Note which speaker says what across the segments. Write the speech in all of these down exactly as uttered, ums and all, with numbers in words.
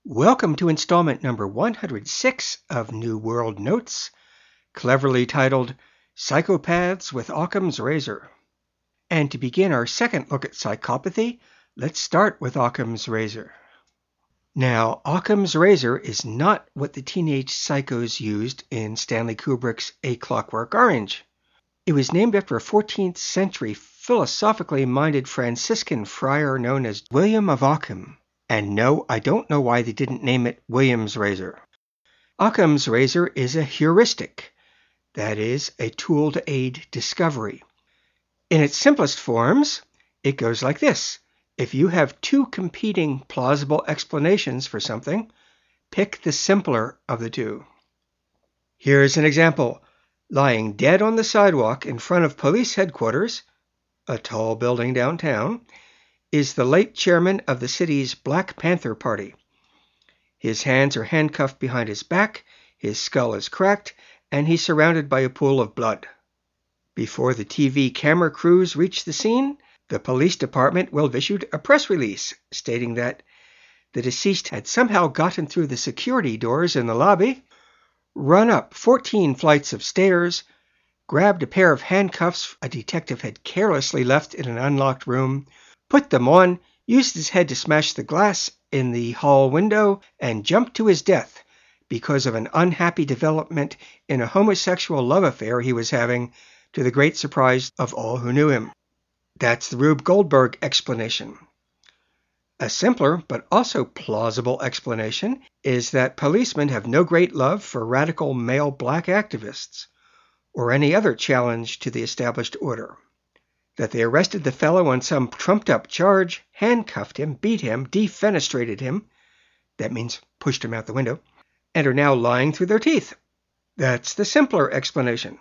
Speaker 1: Welcome to installment number one hundred six of New World Notes, cleverly titled Psychopaths with Occam's Razor. And to begin our second look at psychopathy, let's start with Occam's Razor. Now, Occam's Razor is not what the teenage psychos used in Stanley Kubrick's A Clockwork Orange. It was named after a fourteenth century philosophically minded Franciscan friar known as William of Ockham. And no, I don't know why they didn't name it William's Razor. Occam's Razor is a heuristic, that is, a tool to aid discovery. In its simplest forms, it goes like this. If you have two competing plausible explanations for something, pick the simpler of the two. Here's an example. Lying dead on the sidewalk in front of police headquarters, a tall building downtown, is the late chairman of the city's Black Panther Party. His hands are handcuffed behind his back, his skull is cracked, and he's surrounded by a pool of blood. Before the T V camera crews reach the scene, the police department will have issued a press release stating that the deceased had somehow gotten through the security doors in the lobby, run up fourteen flights of stairs, grabbed a pair of handcuffs a detective had carelessly left in an unlocked room, put them on, used his head to smash the glass in the hall window, and jumped to his death because of an unhappy development in a homosexual love affair he was having, to the great surprise of all who knew him. That's the Rube Goldberg explanation. A simpler but also plausible explanation is that policemen have no great love for radical male black activists or any other challenge to the established order. That they arrested the fellow on some trumped-up charge, handcuffed him, beat him, defenestrated him, that means pushed him out the window, and are now lying through their teeth. That's the simpler explanation.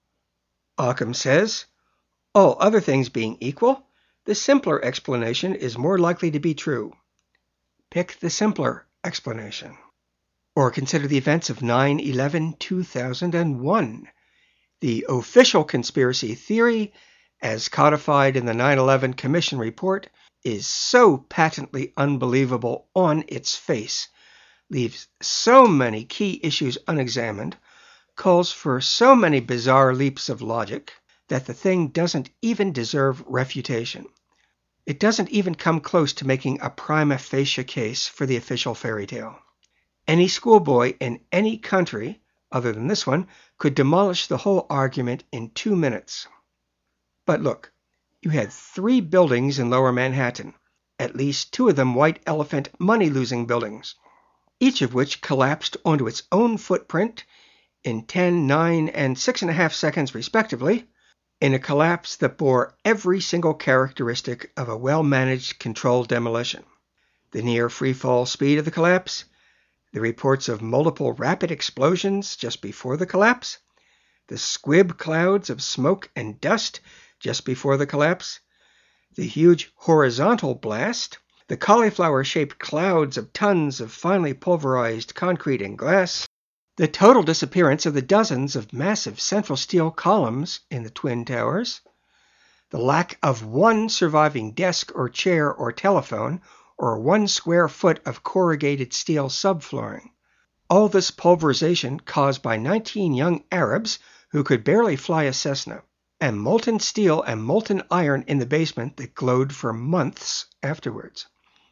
Speaker 1: Occam says, all other things being equal, the simpler explanation is more likely to be true. Pick the simpler explanation. Or consider the events of nine eleven two thousand one. The official conspiracy theory, as codified in the nine eleven Commission report, is so patently unbelievable on its face, leaves so many key issues unexamined, calls for so many bizarre leaps of logic, that the thing doesn't even deserve refutation. It doesn't even come close to making a prima facie case for the official fairy tale. Any schoolboy in any country, other than this one, could demolish the whole argument in two minutes. But look, you had three buildings in Lower Manhattan, at least two of them white elephant money-losing buildings, each of which collapsed onto its own footprint in ten, nine, and six and a half seconds respectively, in a collapse that bore every single characteristic of a well-managed controlled demolition. The near free-fall speed of the collapse, the reports of multiple rapid explosions just before the collapse, the squib clouds of smoke and dust just before the collapse, the huge horizontal blast, the cauliflower-shaped clouds of tons of finely pulverized concrete and glass, the total disappearance of the dozens of massive central steel columns in the Twin Towers, the lack of one surviving desk or chair or telephone, or one square foot of corrugated steel subflooring. All this pulverization caused by nineteen young Arabs who could barely fly a Cessna, and molten steel and molten iron in the basement that glowed for months afterwards.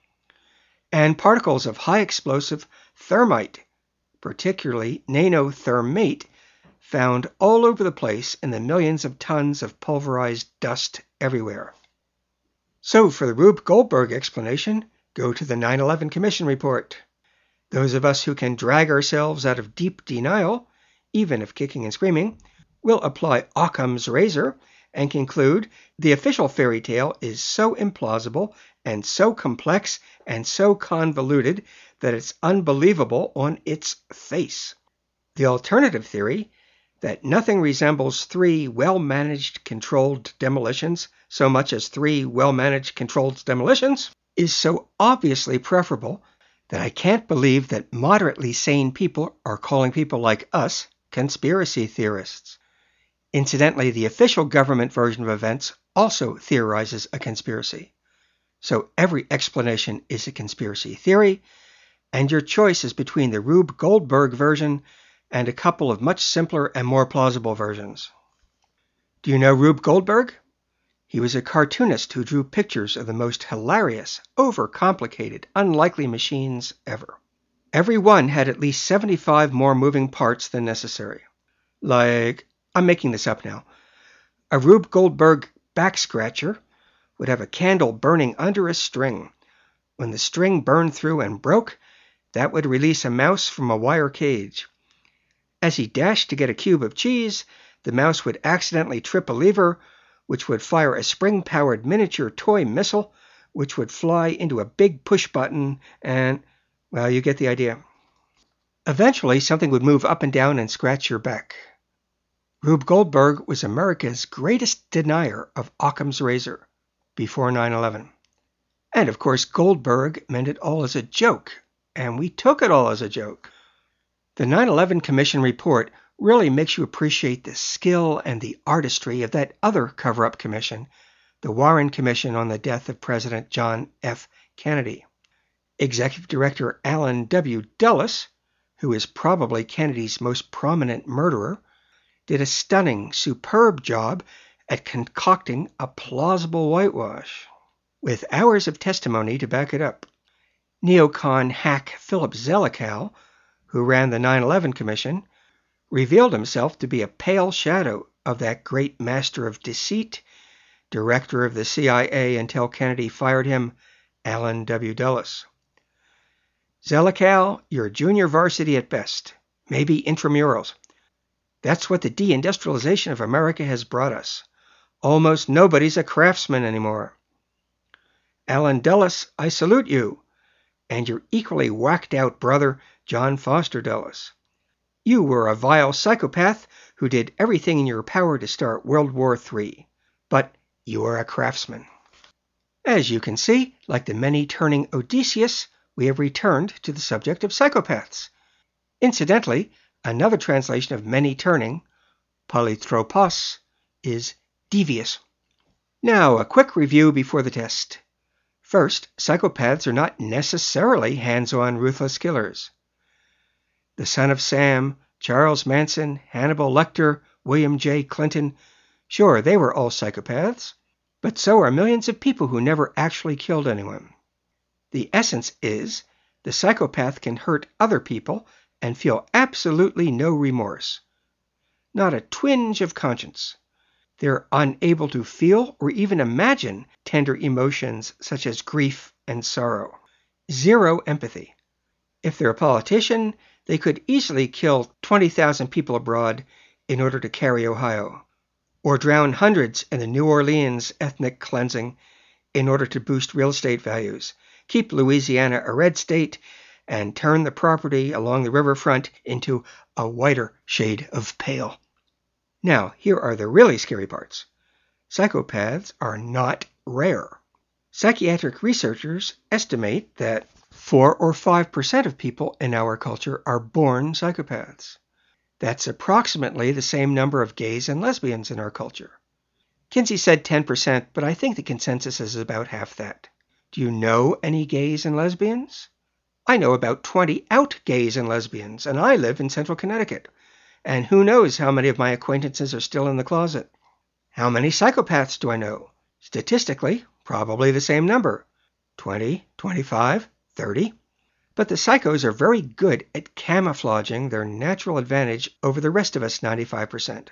Speaker 1: And particles of high explosive thermite, particularly nanothermate, found all over the place in the millions of tons of pulverized dust everywhere. So for the Rube Goldberg explanation, go to the nine eleven Commission report. Those of us who can drag ourselves out of deep denial, even if kicking and screaming, will apply Occam's Razor and conclude the official fairy tale is so implausible and so complex and so convoluted that it's unbelievable on its face. The alternative theory, that nothing resembles three well-managed controlled demolitions so much as three well-managed controlled demolitions, is so obviously preferable that I can't believe that moderately sane people are calling people like us conspiracy theorists. Incidentally, the official government version of events also theorizes a conspiracy. So every explanation is a conspiracy theory, and your choice is between the Rube Goldberg version and a couple of much simpler and more plausible versions. Do you know Rube Goldberg? He was a cartoonist who drew pictures of the most hilarious, overcomplicated, unlikely machines ever. Every one had at least seventy-five more moving parts than necessary. Like, I'm making this up now, a Rube Goldberg back scratcher would have a candle burning under a string. When the string burned through and broke, that would release a mouse from a wire cage. As he dashed to get a cube of cheese, the mouse would accidentally trip a lever, which would fire a spring-powered miniature toy missile, which would fly into a big push button, and, well, you get the idea. Eventually, something would move up and down and scratch your back. Rube Goldberg was America's greatest denier of Occam's razor before nine eleven. And of course, Goldberg meant it all as a joke, and we took it all as a joke. The nine eleven Commission report really makes you appreciate the skill and the artistry of that other cover-up commission, the Warren Commission on the death of President John F. Kennedy. Executive Director Allen W. Dulles, who is probably Kennedy's most prominent murderer, did a stunning, superb job at concocting a plausible whitewash, with hours of testimony to back it up. Neocon hack Philip Zelikow, who ran the nine eleven Commission, revealed himself to be a pale shadow of that great master of deceit, director of the C I A until Kennedy fired him, Allen W. Dulles. Zelikow, you're junior varsity at best, maybe intramurals. That's what the deindustrialization of America has brought us. Almost nobody's a craftsman anymore. Allen Dulles, I salute you, and your equally whacked-out brother, John Foster Dulles. You were a vile psychopath who did everything in your power to start World War Three, but you are a craftsman. As you can see, like the many-turning Odysseus, we have returned to the subject of psychopaths. Incidentally, another translation of many-turning, polytropos, is devious. Now, a quick review before the test. First, psychopaths are not necessarily hands-on ruthless killers. The Son of Sam, Charles Manson, Hannibal Lecter, William J. Clinton, sure, they were all psychopaths, but so are millions of people who never actually killed anyone. The essence is, the psychopath can hurt other people and feel absolutely no remorse. Not a twinge of conscience. They're unable to feel or even imagine tender emotions such as grief and sorrow. Zero empathy. If they're a politician, they could easily kill twenty thousand people abroad in order to carry Ohio, or drown hundreds in the New Orleans ethnic cleansing in order to boost real estate values, keep Louisiana a red state, and turn the property along the riverfront into a whiter shade of pale. Now, here are the really scary parts. Psychopaths are not rare. Psychiatric researchers estimate that four or five percent of people in our culture are born psychopaths. That's approximately the same number of gays and lesbians in our culture. Kinsey said ten percent, but I think the consensus is about half that. Do you know any gays and lesbians? I know about twenty out gays and lesbians, and I live in central Connecticut. And who knows how many of my acquaintances are still in the closet. How many psychopaths do I know? Statistically, probably the same number. twenty, twenty-five, thirty. But the psychos are very good at camouflaging their natural advantage over the rest of us ninety-five percent.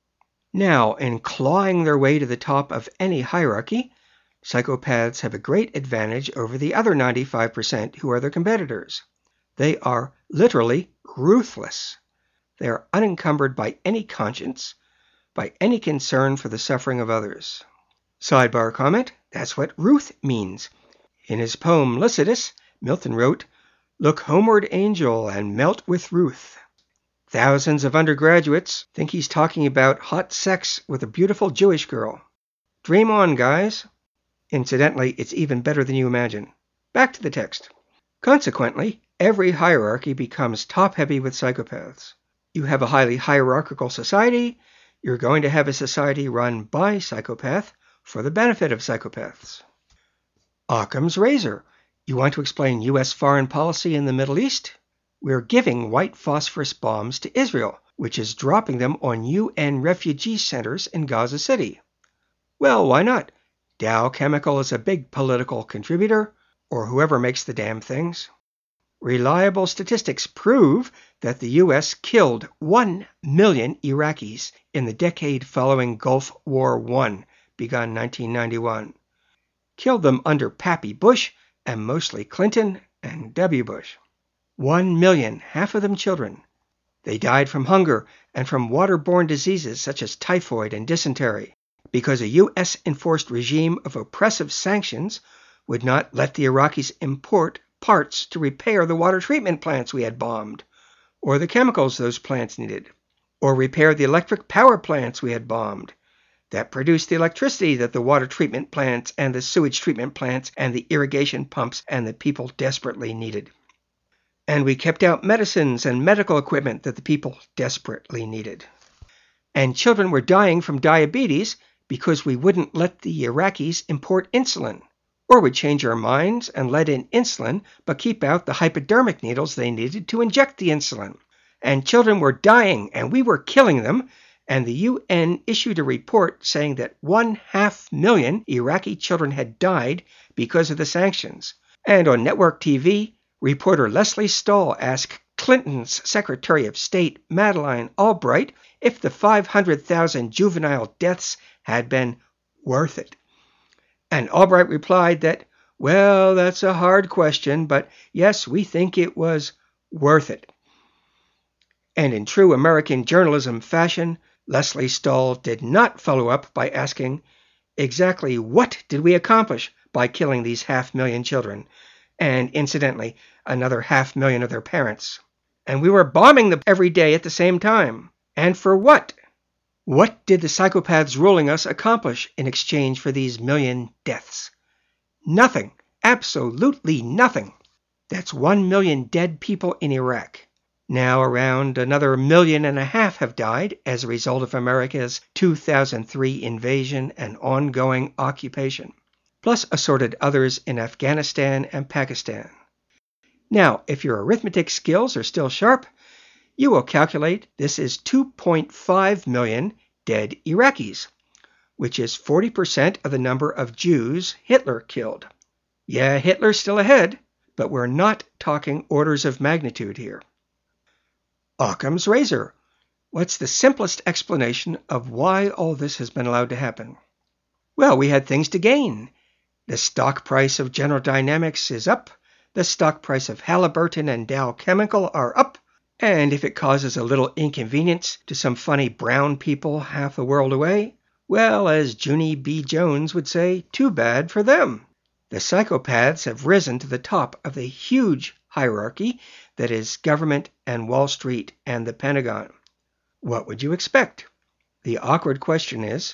Speaker 1: Now, in clawing their way to the top of any hierarchy, psychopaths have a great advantage over the other ninety-five percent who are their competitors. They are literally ruthless. They are unencumbered by any conscience, by any concern for the suffering of others. Sidebar comment, that's what ruth means. In his poem Lycidas, Milton wrote, "Look homeward, angel, and melt with ruth." Thousands of undergraduates think he's talking about hot sex with a beautiful Jewish girl. Dream on, guys. Incidentally, it's even better than you imagine. Back to the text. Consequently, every hierarchy becomes top-heavy with psychopaths. You have a highly hierarchical society, you're going to have a society run by psychopath for the benefit of psychopaths. Occam's razor. You want to explain U S foreign policy in the Middle East? We're giving white phosphorus bombs to Israel, which is dropping them on U N refugee centers in Gaza City. Well, why not? Dow Chemical is a big political contributor, or whoever makes the damn things. Reliable statistics prove that the U S killed one million Iraqis in the decade following Gulf War One, begun nineteen ninety-one. Killed them under Pappy Bush and mostly Clinton and W. Bush. One million, half of them children. They died from hunger and from waterborne diseases such as typhoid and dysentery, because a U S-enforced regime of oppressive sanctions would not let the Iraqis import parts to repair the water treatment plants we had bombed, or the chemicals those plants needed, or repair the electric power plants we had bombed that produced the electricity that the water treatment plants and the sewage treatment plants and the irrigation pumps and the people desperately needed. And we kept out medicines and medical equipment that the people desperately needed. And children were dying from diabetes because we wouldn't let the Iraqis import insulin, or would change our minds and let in insulin but keep out the hypodermic needles they needed to inject the insulin. And children were dying and we were killing them, and the U N issued a report saying that one half million Iraqi children had died because of the sanctions. And on network T V, reporter Leslie Stahl asked Clinton's Secretary of State Madeleine Albright if the five hundred thousand juvenile deaths had been worth it. And Albright replied that, well, that's a hard question, but yes, we think it was worth it. And in true American journalism fashion, Leslie Stahl did not follow up by asking, exactly what did we accomplish by killing these half million children, and incidentally, another half million of their parents? And we were bombing them every day at the same time. And for what? What did the psychopaths ruling us accomplish in exchange for these million deaths? Nothing. Absolutely nothing. That's one million dead people in Iraq. Now around another million and a half have died as a result of America's two thousand three invasion and ongoing occupation, plus assorted others in Afghanistan and Pakistan. Now, if your arithmetic skills are still sharp, you will calculate this is two point five million dead Iraqis, which is forty percent of the number of Jews Hitler killed. Yeah, Hitler's still ahead, but we're not talking orders of magnitude here. Occam's razor. What's the simplest explanation of why all this has been allowed to happen? Well, we had things to gain. The stock price of General Dynamics is up. The stock price of Halliburton and Dow Chemical are up. And if it causes a little inconvenience to some funny brown people half the world away, well, as Junie B. Jones would say, too bad for them. The psychopaths have risen to the top of the huge hierarchy that is government and Wall Street and the Pentagon. What would you expect? The awkward question is,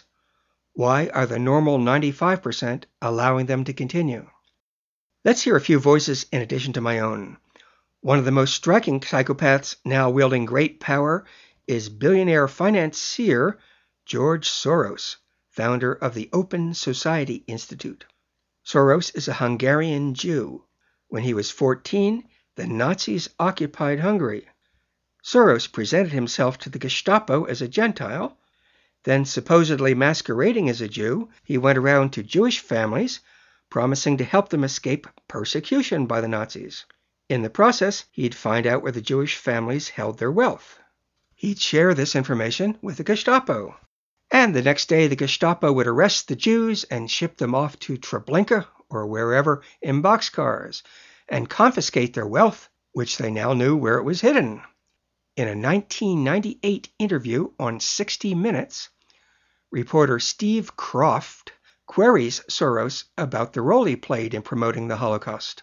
Speaker 1: why are the normal ninety-five percent allowing them to continue? Let's hear a few voices in addition to my own. One of the most striking psychopaths now wielding great power is billionaire financier George Soros, founder of the Open Society Institute. Soros is a Hungarian Jew. When he was fourteen, the Nazis occupied Hungary. Soros presented himself to the Gestapo as a Gentile. Then, supposedly masquerading as a Jew, he went around to Jewish families, promising to help them escape persecution by the Nazis. In the process, he'd find out where the Jewish families held their wealth. He'd share this information with the Gestapo. And the next day, the Gestapo would arrest the Jews and ship them off to Treblinka or wherever in boxcars, and confiscate their wealth, which they now knew where it was hidden. In a nineteen ninety-eight interview on sixty minutes, reporter Steve Kroft queries Soros about the role he played in promoting the Holocaust.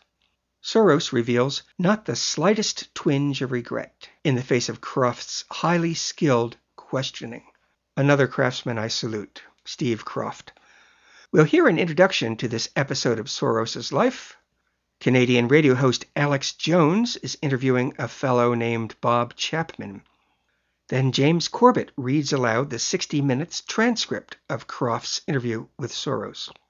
Speaker 1: Soros reveals not the slightest twinge of regret in the face of Kroft's highly skilled questioning. Another craftsman I salute, Steve Kroft. We'll hear an introduction to this episode of Soros's life. Canadian radio host Alex Jones is interviewing a fellow named Bob Chapman. Then James Corbett reads aloud the sixty minutes transcript of Kroft's interview with Soros.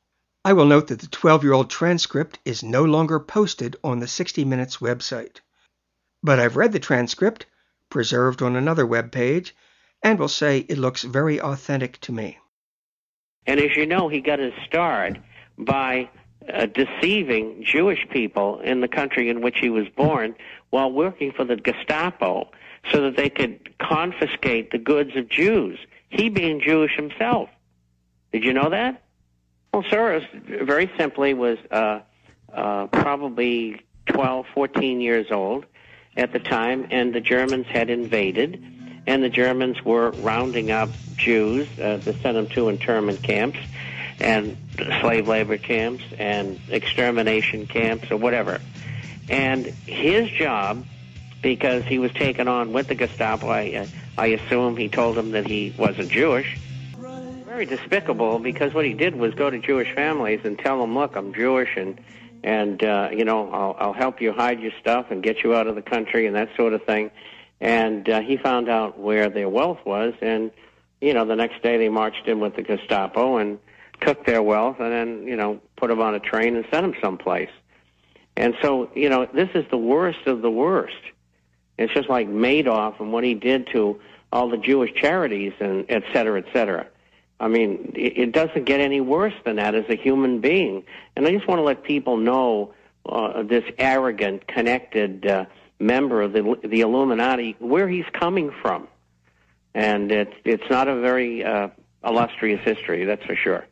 Speaker 1: I will note that the twelve-year-old transcript is no longer posted on the sixty minutes website. But I've read the transcript, preserved on another web page, and will say it looks very authentic to me.
Speaker 2: And as you know, he got his start by uh, deceiving Jewish people in the country in which he was born while working for the Gestapo so that they could confiscate the goods of Jews, he being Jewish himself. Did you know that? Well, Soros, very simply, was uh, uh, probably twelve, fourteen years old at the time, and the Germans had invaded, and the Germans were rounding up Jews uh, to send them to internment camps and slave labor camps and extermination camps or whatever. And his job, because he was taken on with the Gestapo, I, I assume he told them that he wasn't Jewish. Very despicable, because what he did was go to Jewish families and tell them, look, I'm Jewish, and and uh, you know, I'll, I'll help you hide your stuff and get you out of the country and that sort of thing. And uh, he found out where their wealth was, and you know, the next day they marched in with the Gestapo and took their wealth, and then you know, put them on a train and sent them someplace. And so, you know, this is the worst of the worst. It's just like Madoff and what he did to all the Jewish charities and et cetera, et cetera. I mean, it doesn't get any worse than that as a human being. And I just want to let people know uh, this arrogant, connected uh, member of the, the Illuminati, where he's coming from. And it's, it's not a very uh, illustrious history, that's for sure.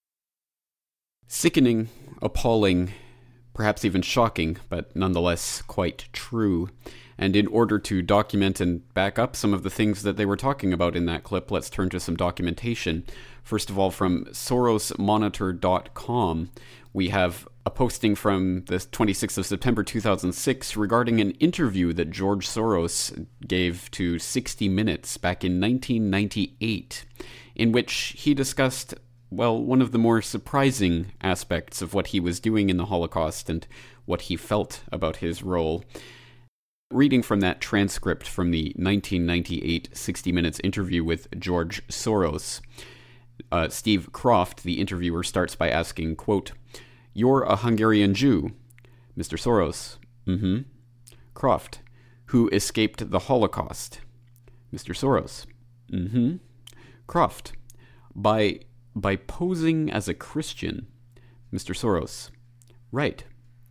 Speaker 3: Sickening, appalling, perhaps even shocking, but nonetheless quite true. And in order to document and back up some of the things that they were talking about in that clip, let's turn to some documentation. First of all, from Soros Monitor dot com, we have a posting from the twenty-sixth of September two thousand six regarding an interview that George Soros gave to sixty minutes back in nineteen ninety-eight, in which he discussed, well, one of the more surprising aspects of what he was doing in the Holocaust and what he felt about his role. Reading from that transcript from the nineteen ninety-eight sixty minutes interview with George Soros, uh, Steve Croft, the interviewer, starts by asking, quote, "You're a Hungarian Jew." Mister Soros, mm-hmm. Croft, "Who escaped the Holocaust." Mister Soros, mm-hmm. Croft, by by posing as a Christian. Mister Soros, right.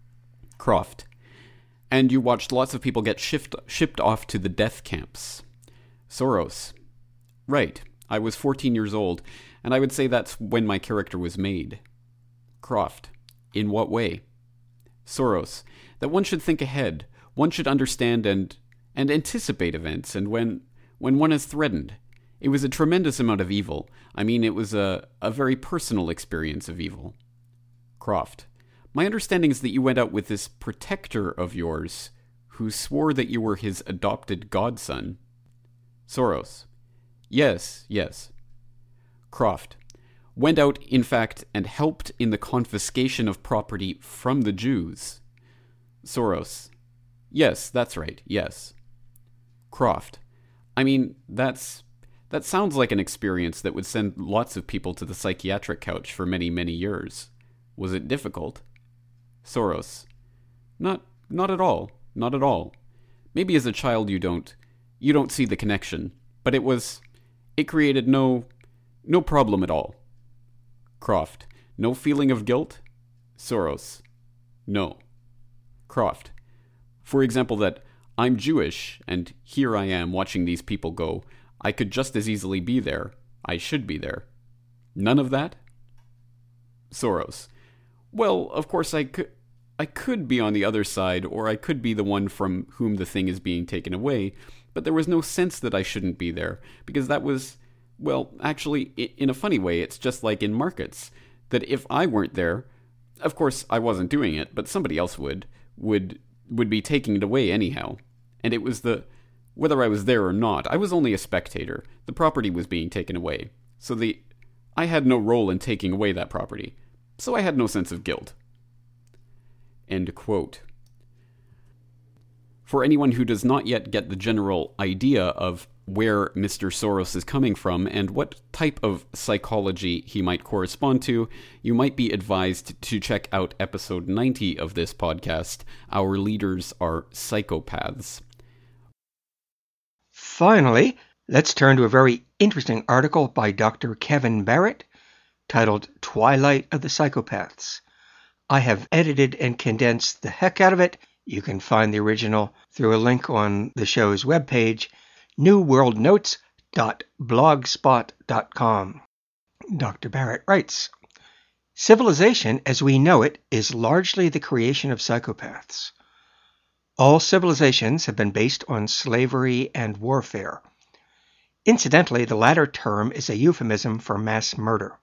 Speaker 3: Croft, "And you watched lots of people get shipped, shipped off to the death camps." Soros, right. I was fourteen years old, and I would say that's when my character was made. Croft, in what way? Soros, that one should think ahead. One should understand and and anticipate events, and when when one is threatened. It was a tremendous amount of evil. I mean, it was a, a very personal experience of evil. Croft, my understanding is that you went out with this protector of yours, who swore that you were his adopted godson. Soros, yes, yes. Croft, went out, in fact, and helped in the confiscation of property from the Jews. Soros, yes, that's right, yes. Croft, I mean, that's... that sounds like an experience that would send lots of people to the psychiatric couch for many, many years. Was it difficult? Soros, not not at all, not at all. Maybe as a child you don't you don't see the connection, but it was it created no no problem at all. Croft, no feeling of guilt? Soros, no. Croft, for example, that I'm Jewish and here I am watching these people go. I could just as easily be there. I should be there. None of that? Soros, well, of course I could I could be on the other side, or I could be the one from whom the thing is being taken away, but there was no sense that I shouldn't be there, because that was, well, actually, in a funny way, it's just like in markets, that if I weren't there, of course I wasn't doing it, but somebody else would, would, would be taking it away anyhow. And it was the, whether I was there or not, I was only a spectator. The property was being taken away. So the, I had no role in taking away that property. So I had no sense of guilt. End quote. For anyone who does not yet get the general idea of where Mister Soros is coming from and what type of psychology he might correspond to, you might be advised to check out episode ninety of this podcast, Our Leaders Are Psychopaths.
Speaker 1: Finally, let's turn to a very interesting article by Doctor Kevin Barrett titled Twilight of the Psychopaths. I have edited and condensed the heck out of it. You can find the original through a link on the show's webpage, new world notes dot blogspot dot com. Doctor Barrett writes, civilization as we know it is largely the creation of psychopaths. All civilizations have been based on slavery and warfare. Incidentally, the latter term is a euphemism for mass murder.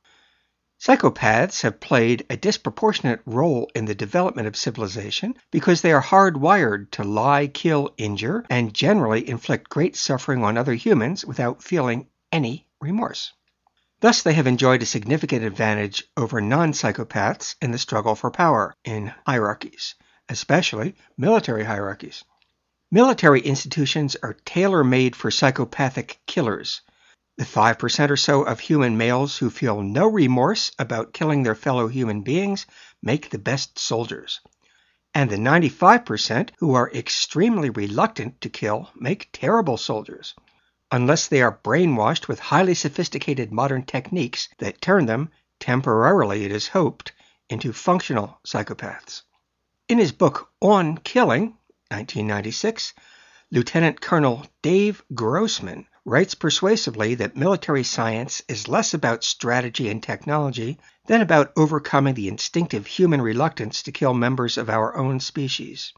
Speaker 1: Psychopaths have played a disproportionate role in the development of civilization because they are hardwired to lie, kill, injure, and generally inflict great suffering on other humans without feeling any remorse. Thus, they have enjoyed a significant advantage over non-psychopaths in the struggle for power in hierarchies, especially military hierarchies. Military institutions are tailor-made for psychopathic killers. The five percent or so of human males who feel no remorse about killing their fellow human beings make the best soldiers. And the ninety-five percent who are extremely reluctant to kill make terrible soldiers, unless they are brainwashed with highly sophisticated modern techniques that turn them, temporarily it is hoped, into functional psychopaths. In his book On Killing, nineteen ninety-six, Lieutenant Colonel Dave Grossman writes persuasively that military science is less about strategy and technology than about overcoming the instinctive human reluctance to kill members of our own species.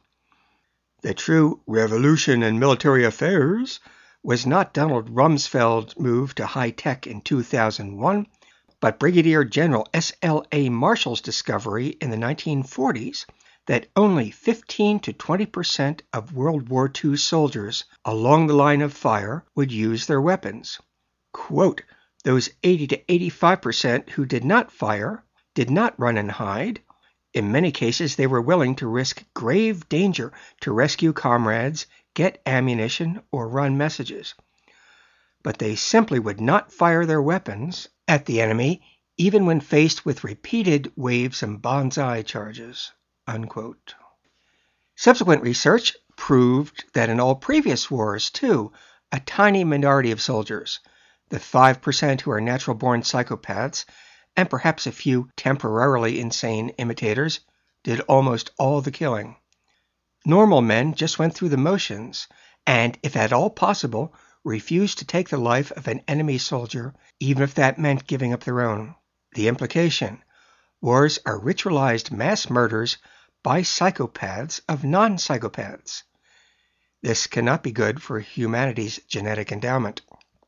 Speaker 1: The true revolution in military affairs was not Donald Rumsfeld's move to high-tech in two thousand one, but Brigadier General S L A Marshall's discovery in the nineteen forties that only fifteen to twenty percent of World War Two soldiers along the line of fire would use their weapons. Quote, those eighty to eighty-five percent who did not fire, did not run and hide. In many cases, they were willing to risk grave danger to rescue comrades, get ammunition, or run messages. But they simply would not fire their weapons at the enemy, even when faced with repeated waves and banzai charges. Unquote. Subsequent research proved that in all previous wars, too, a tiny minority of soldiers, the five percent who are natural-born psychopaths, and perhaps a few temporarily insane imitators, did almost all the killing. Normal men just went through the motions, and, if at all possible, refused to take the life of an enemy soldier, even if that meant giving up their own. The implication: wars are ritualized mass murders by psychopaths of non-psychopaths. This cannot be good for humanity's genetic endowment.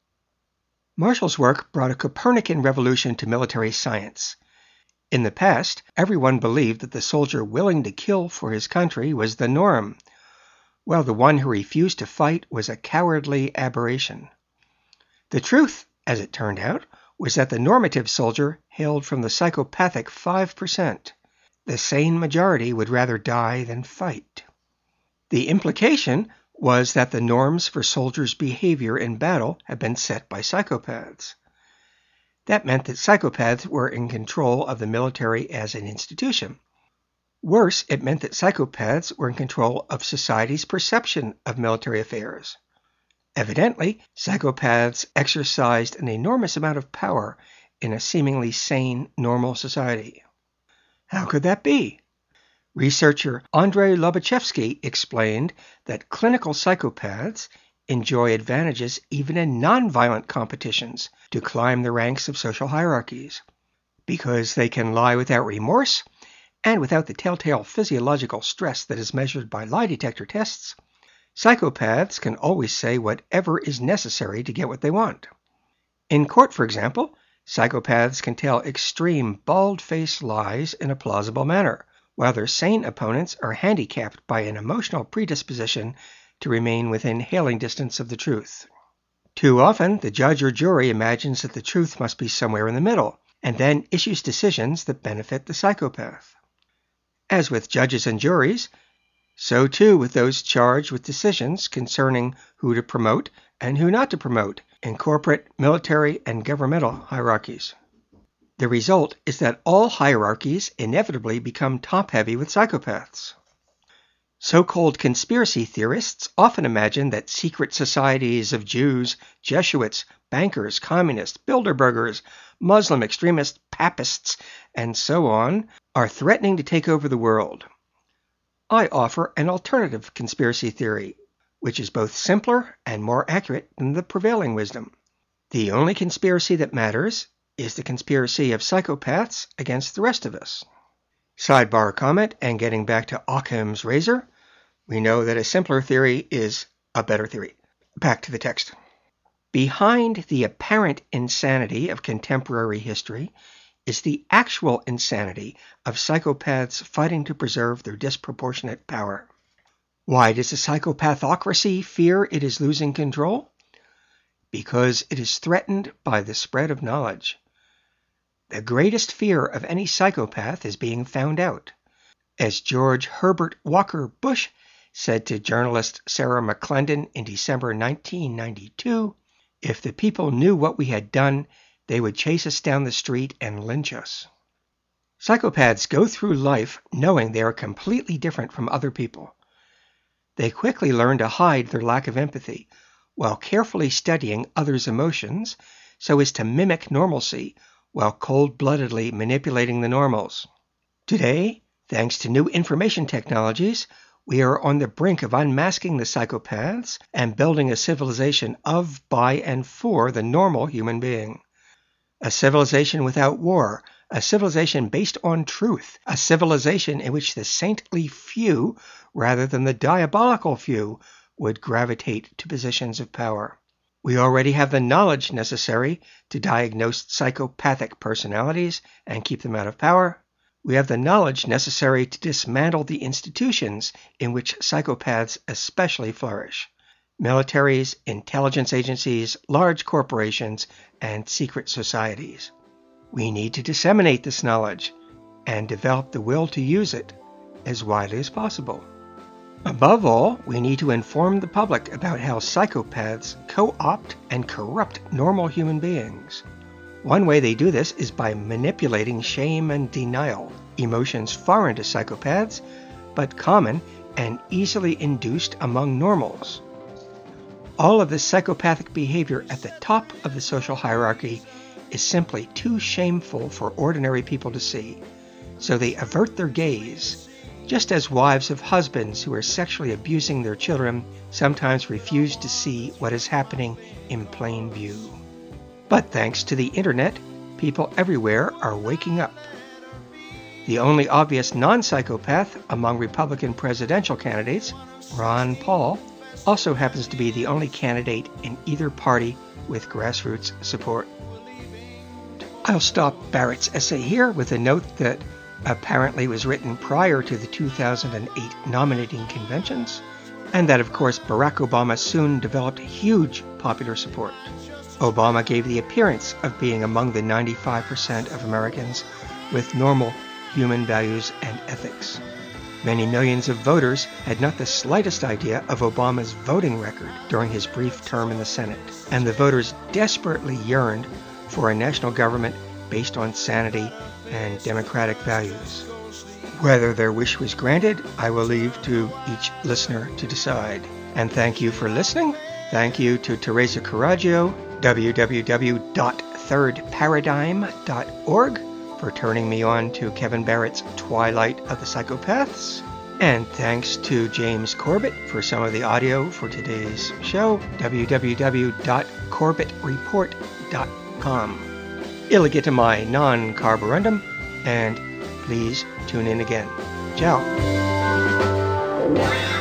Speaker 1: Marshall's work brought a Copernican revolution to military science. In the past, everyone believed that the soldier willing to kill for his country was the norm, while the one who refused to fight was a cowardly aberration. The truth, as it turned out, was that the normative soldier hailed from the psychopathic five percent. The sane majority would rather die than fight. The implication was that the norms for soldiers' behavior in battle had been set by psychopaths. That meant that psychopaths were in control of the military as an institution. Worse, it meant that psychopaths were in control of society's perception of military affairs. Evidently, psychopaths exercised an enormous amount of power in a seemingly sane, normal society. How could that be? Researcher Andrei Lobachevsky explained that clinical psychopaths enjoy advantages even in nonviolent competitions to climb the ranks of social hierarchies. Because they can lie without remorse and without the telltale physiological stress that is measured by lie detector tests, psychopaths can always say whatever is necessary to get what they want. In court, for example, psychopaths can tell extreme, bald-faced lies in a plausible manner, while their sane opponents are handicapped by an emotional predisposition to remain within hailing distance of the truth. Too often, the judge or jury imagines that the truth must be somewhere in the middle, and then issues decisions that benefit the psychopath. As with judges and juries, So too with those charged with decisions concerning who to promote and who not to promote in corporate, military, and governmental hierarchies. The result is that all hierarchies inevitably become top-heavy with psychopaths. So-called conspiracy theorists often imagine that secret societies of Jews, Jesuits, bankers, communists, Bilderbergers, Muslim extremists, papists, and so on are threatening to take over the world. I offer an alternative conspiracy theory, which is both simpler and more accurate than the prevailing wisdom. The only conspiracy that matters is the conspiracy of psychopaths against the rest of us. Sidebar comment, and getting back to Occam's razor, we know that a simpler theory is a better theory. Back to the text. Behind the apparent insanity of contemporary history is the actual insanity of psychopaths fighting to preserve their disproportionate power. Why does a psychopathocracy fear it is losing control? Because it is threatened by the spread of knowledge. The greatest fear of any psychopath is being found out. As George Herbert Walker Bush said to journalist Sarah McClendon in December nineteen ninety-two, if the people knew what we had done, they would chase us down the street and lynch us. Psychopaths go through life knowing they are completely different from other people. They quickly learn to hide their lack of empathy while carefully studying others' emotions so as to mimic normalcy while cold-bloodedly manipulating the normals. Today, thanks to new information technologies, we are on the brink of unmasking the psychopaths and building a civilization of, by, and for the normal human being. A civilization without war, a civilization based on truth, a civilization in which the saintly few, rather than the diabolical few, would gravitate to positions of power. We already have the knowledge necessary to diagnose psychopathic personalities and keep them out of power. We have the knowledge necessary to dismantle the institutions in which psychopaths especially flourish: militaries, intelligence agencies, large corporations, and secret societies. We need to disseminate this knowledge and develop the will to use it as widely as possible. Above all, we need to inform the public about how psychopaths co-opt and corrupt normal human beings. One way they do this is by manipulating shame and denial, emotions foreign to psychopaths, but common and easily induced among normals. All of this psychopathic behavior at the top of the social hierarchy is simply too shameful for ordinary people to see, so they avert their gaze, just as wives of husbands who are sexually abusing their children sometimes refuse to see what is happening in plain view. But thanks to the internet, people everywhere are waking up. The only obvious non-psychopath among Republican presidential candidates, Ron Paul, also happens to be the only candidate in either party with grassroots support. I'll stop Barrett's essay here with a note that apparently was written prior to the two thousand eight nominating conventions, and that of course Barack Obama soon developed huge popular support. Obama gave the appearance of being among the ninety-five percent of Americans with normal human values and ethics. Many millions of voters had not the slightest idea of Obama's voting record during his brief term in the Senate, and the voters desperately yearned for a national government based on sanity and democratic values. Whether their wish was granted, I will leave to each listener to decide. And thank you for listening. Thank you to Teresa Caraggio, w w w dot third paradigm dot org, for turning me on to Kevin Barrett's Twilight of the Psychopaths. And thanks to James Corbett for some of the audio for today's show, w w w dot corbett report dot com. Illegit mai non carborundum, and please tune in again. Ciao.